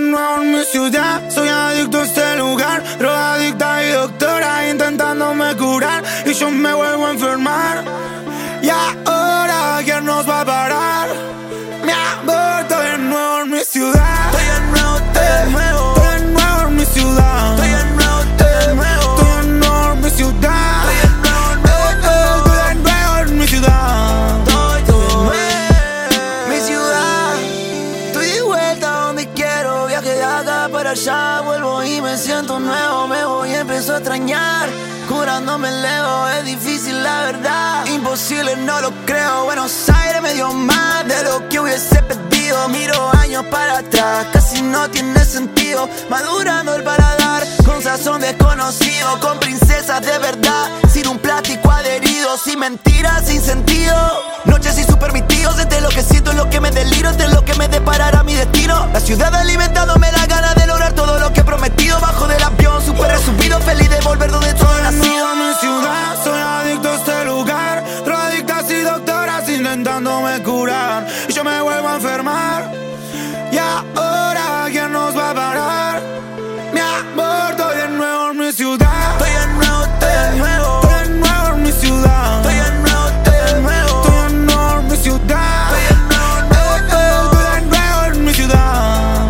nuevo en mi ciudad, soy adicto a este lugar. Drogadicta y doctora intentándome curar, y yo me vuelvo a enfermar. Y ahora, ¿quién nos va a parar? Mi amor, estoy de nuevo en mi ciudad. Estoy de nuevo, estoy de nuevo. Estoy de nuevo en mi ciudad. Estoy de nuevo, estoy de nuevo. Estoy de nuevo en mi ciudad. Estoy de nuevo, Estoy de nuevo en mi ciudad. Estoy de nuevo en mi ciudad. Estoy de vuelta donde quiero. Viaje de acá para allá. Vuelvo y me siento nuevo. Me voy y empiezo a extrañar. Curándome lejos, es difícil la verdad. Imposible, no lo creo. Buenos Aires me dio más de lo que hubiese pedido. Miro años para atrás, casi no tiene sentido. Madurando el paladar, con sazón desconocido. Con princesas de verdad, sin un plástico adherido. Sin mentiras, sin sentido. Noches sin sus permitidos, entre lo que siento, lo que me deliro, entre lo que me deparará mi destino. La ciudad alimentándome la gana de lograr todo lo que he prometido. Bajo del avión, súper resumido, feliz de volver donde todo he nacido. Mi ciudad, soy adicto a este lugar. Drogadictas y doctoras intentándome curar, y yo me vuelvo a enfermar. Y ahora, ¿quién nos va a parar? Mi amor, estoy de nuevo en mi ciudad. Estoy de nuevo, estoy de nuevo. Estoy de nuevo en mi ciudad. Estoy de nuevo, estoy de nuevo. Estoy de nuevo en mi ciudad. Estoy de nuevo, Estoy de nuevo en mi ciudad.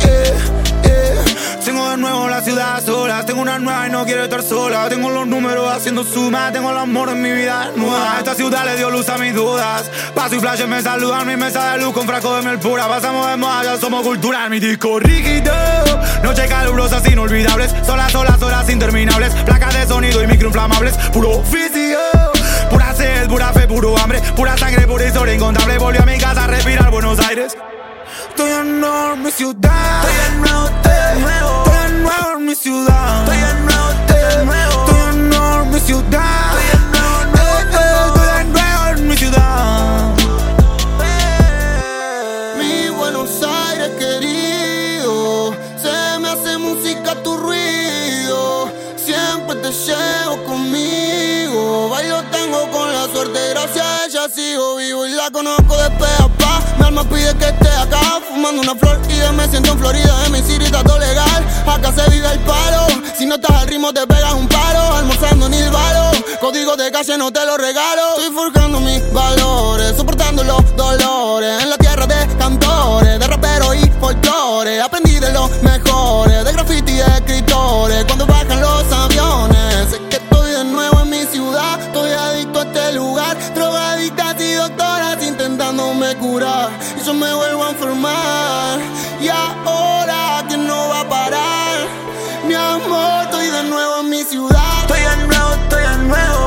Tengo de nuevo la ciudad sola. Tengo una nueva y no quiero estar sola. Tengo los números haciendo suma. Tengo el amor en mi vida nueva. Esta ciudad le dio luz a mis dudas. Paso y flashes me saludan. Mi mesa de luz con frasco de miel pura. Pasamos de moda, ya somos cultura. En mi disco rígido, noches calurosas inolvidables. Solas, horas interminables. Placas de sonido y microinflamables. Puro oficio, pura sed, pura fe, puro hambre. Pura sangre, pura historia incontable. Volví a mi casa a respirar Buenos Aires. Estoy en nuevo en mi ciudad. estoy de nuevo, estoy de nuevo. Estoy de nuevo en mi ciudad. Estoy de nuevo, estoy de nuevo. Estoy de nuevo en mi ciudad. Estoy de nuevo, Estoy de nuevo en mi ciudad. Mi Buenos Aires querido, se me hace música tu ruido. Siempre te llevo conmigo. Bailo tango con la suerte, gracias a ella sigo vivo. Y la conozco de pe a pa. Mi alma pide que esté acá, fumando una flor y yo me siento en Florida. En mi city está todo legal, acá se vive el palo. Si no estás al ritmo te pegas un paro. Almorzando ni el valo, código de calle no te lo regalo. Estoy forjando mis valores, soportando los dolores. En la tierra de cantores, de raperos y folclore. Aprendí de los mejores, de graffiti y escritores. Cuando bajan los aviones, sé que estoy de nuevo en mi ciudad. Estoy adicto a este lugar, drogadictas y doctoras intentándome curar, y yo me vuelvo a enfermar. Y ahora, ¿quién no va a parar? Mi amor, estoy de nuevo en mi ciudad. Estoy de nuevo, estoy de nuevo.